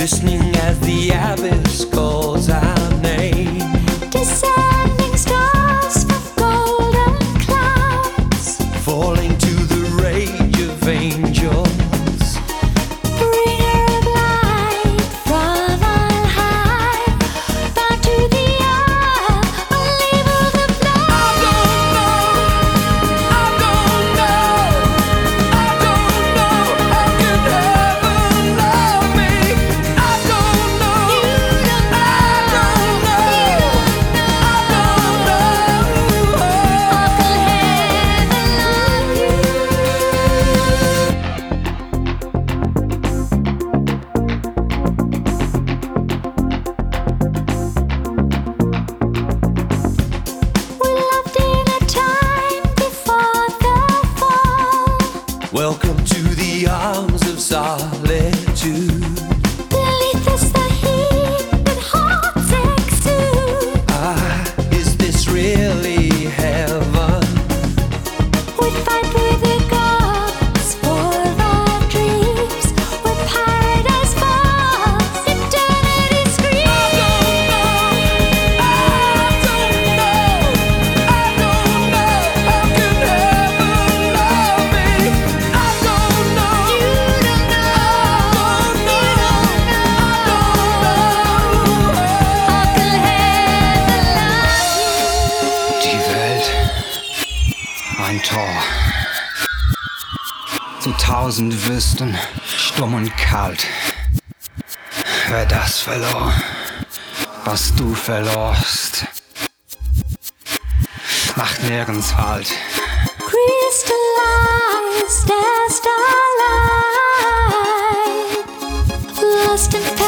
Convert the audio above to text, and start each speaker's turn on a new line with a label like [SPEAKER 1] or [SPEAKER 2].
[SPEAKER 1] listening as the abyss calls our name.
[SPEAKER 2] Descending stars from golden clouds,
[SPEAKER 1] Falling to the rage of angels.
[SPEAKER 2] bringer of light from on high, bound to the earth, unable to fly.
[SPEAKER 1] I don't know how can heaven love me. I don't know.
[SPEAKER 2] We loved in a time before the fall.
[SPEAKER 1] Welcome to the arms of solitude.
[SPEAKER 2] Beneath us the heat that hearts exude.
[SPEAKER 1] Is this really heaven?
[SPEAKER 2] We fight with the gods for our dreams. Where paradise falls, eternity screams.
[SPEAKER 1] I don't know how can heaven love me. I don't know.
[SPEAKER 3] Die Welt, ein Tor zu 1000 Wüsten, stumm und kalt. Wer das verlor, was du verlorst, macht nirgends Halt.
[SPEAKER 2] Crystallized as starlight, lost in